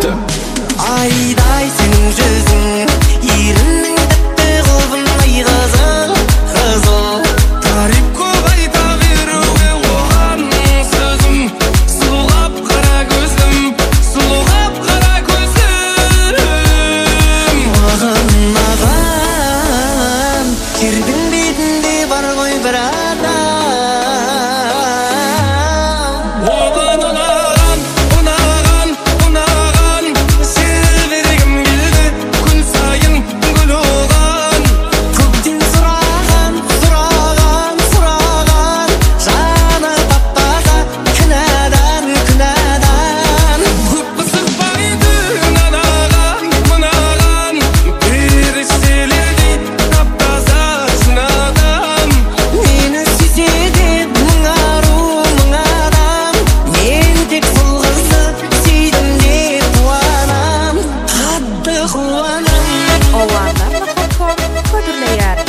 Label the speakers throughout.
Speaker 1: жетті.
Speaker 2: Айдай сенің жүзің, еріннің тәтті құлбындай қызыл, қызыл.
Speaker 3: Тариф көп айта беруге оған сөзім, сұлулап қара көзім, сұлулап қара көзім.
Speaker 2: Маған жердің бетінде бар ғой бір адам.
Speaker 3: Оған ұнаған, сел бергім келді, күн сайын гүл оған.
Speaker 2: Көптен сұраған, жаны таппаса күнәдан.
Speaker 3: Көп қызықпайды мынаған, періштелердей тап-таза шын адам.
Speaker 2: Мені сүйсе де мың ару мың адам, мен тек сол қызды сүйдім деп қуанам, қатты қуанам.
Speaker 4: Olanlar.com Kötürleyer.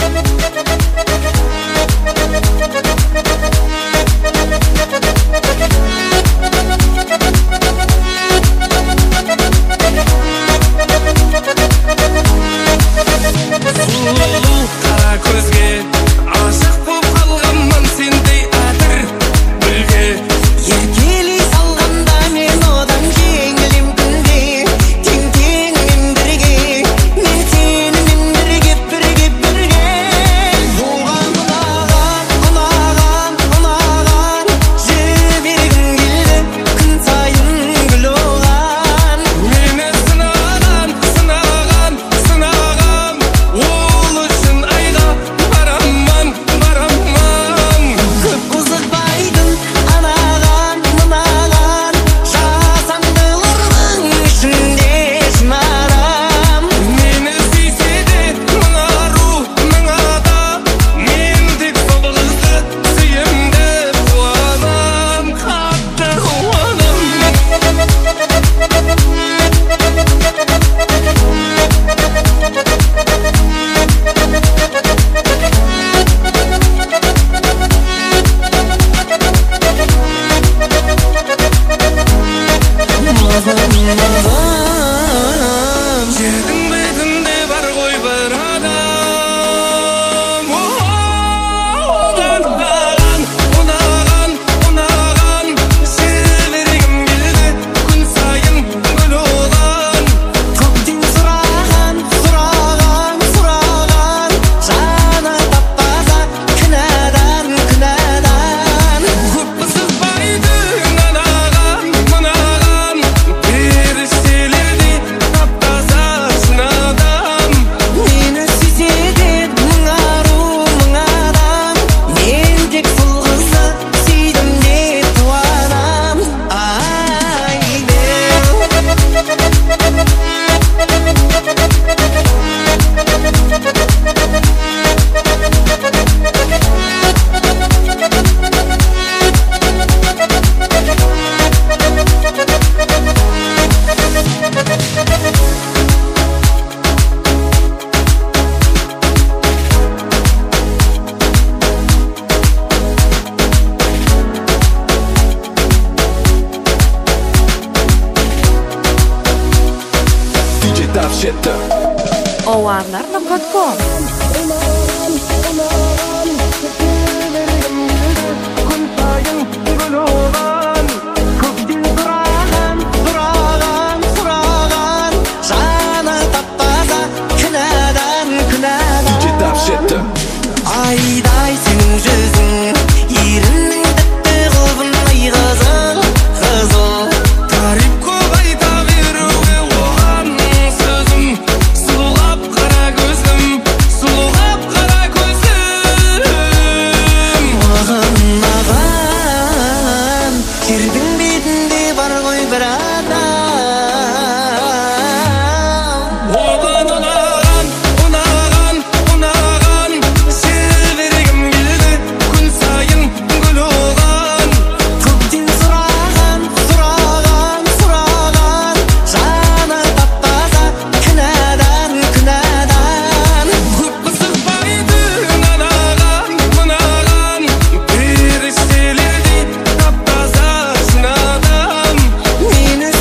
Speaker 3: Сұлу қара көзге ашық боп қалғанмын сендей әтір гүлге.
Speaker 2: Еркелей салғанда мен одан жеңілем күнде, тең-теңмен бірге, мен сенімен бірге. Оған ұнаған, жүре бергім келді, күн сайын гүл оған.
Speaker 3: Мені сынаған, ол үшін айға бараман.
Speaker 2: Көп қызықпайтын анаған, жасандылардың ішінде шын адам.
Speaker 3: Мені сүйсе де мың ару мың адам, мен тек сол қызды сүйем деп қуанам, қатты қуанам. Жердің бетінде бар ғой бір адам. Оған ұнаған, сел бергім келді, күн сайын гүл оған.
Speaker 2: Көптен сұраған, жаны таппаса күнәдан.
Speaker 3: Көп қызықпайды мынаған, періштелердей тап-таза шын адам.
Speaker 2: Мені сүйсе де мың ару мың адам, мен тек сол қызды сүйдім деп қуанам.
Speaker 1: DJ Taf жетті.
Speaker 4: Olanlar.com
Speaker 3: Күн сайын гүл оған.
Speaker 2: Көптен сұраған, жаны таппаса күнәдан.
Speaker 1: DJ Taf жетті.
Speaker 2: Айдай сенің жүзің, еріннің тәтті құлбындай қызыл, қызыл.
Speaker 3: Тариф көп айта беруге оған сөзім, сұлулап қара көзім, сұлулап қара көзім.
Speaker 2: Маған жердің бетінде бар ғой бір адам.
Speaker 3: Оған ұнаған, сел бергім келді, күн сайын гүл оған.
Speaker 2: Көптен сұраған, жаны таппаса күнәдан.
Speaker 3: Көп қызықпайды мынаған, періштелердей тап-таза шын адам.
Speaker 2: Мені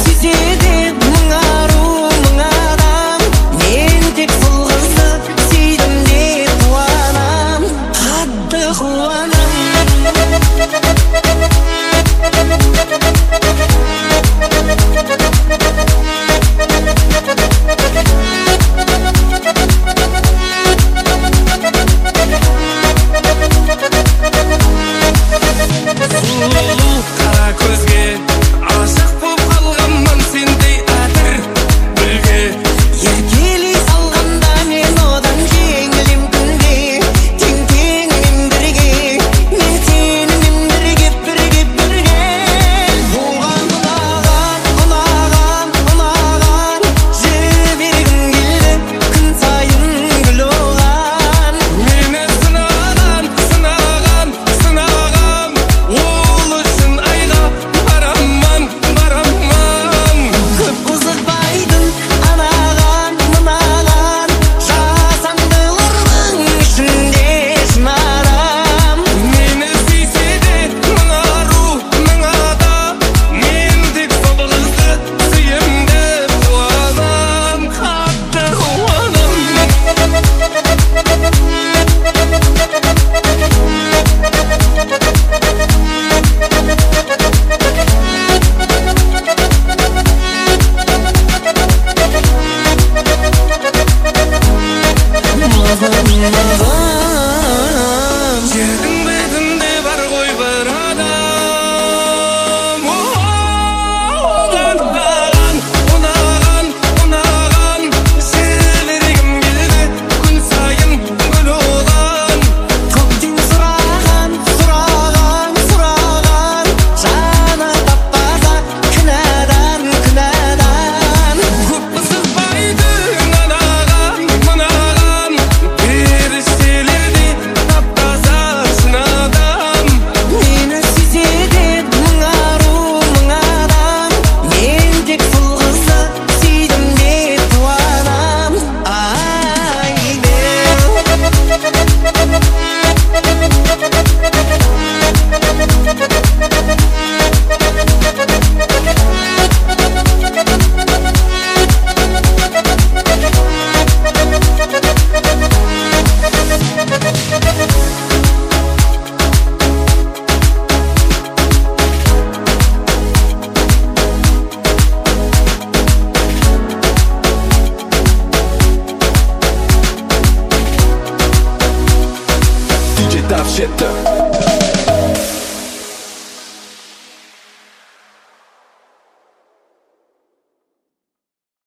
Speaker 1: жетті